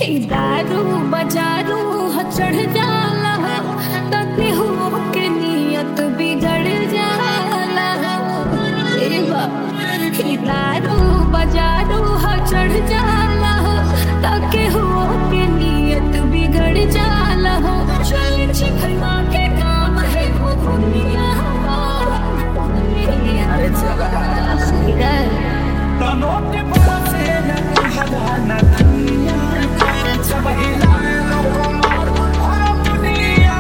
दारू बजारू ह चढ़ जाला तके हो के नियत बिगड़ जाला ए दारू बजारू ह चढ़ जाला तके हो के नियत बिगड़ जाला चल छिखवा के काम है वो दुनिया अरे चला तनोटे बसे न हवाना दुनिया सब हिलाए लोगों और दुनिया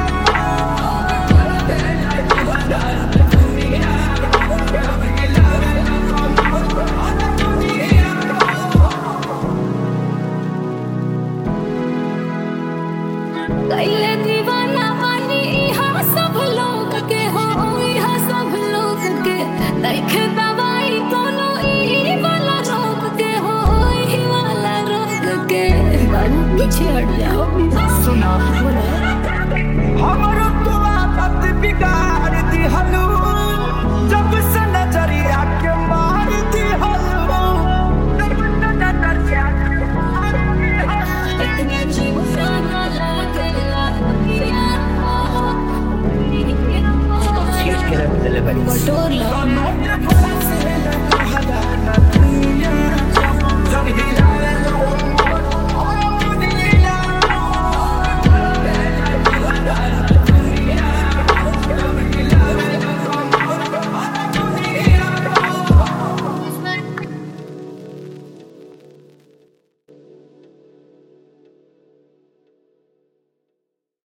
कैले दीवाना वाली यहाँ सब लोग के हो यहाँ सब लोग के देखे दवाई कोनो ई वाला रोग के हो ई वाला रोग के पीछे हट जाओ सुना हमरो तो आदत बिगाड़ दी हलू जब से नजरिया के मार दी हलू जब से नजरिया के मार दी हलू इतने जीव जाना लगे बटोर लो तनोटे बसे न हवाना दुनिया सब हिलाए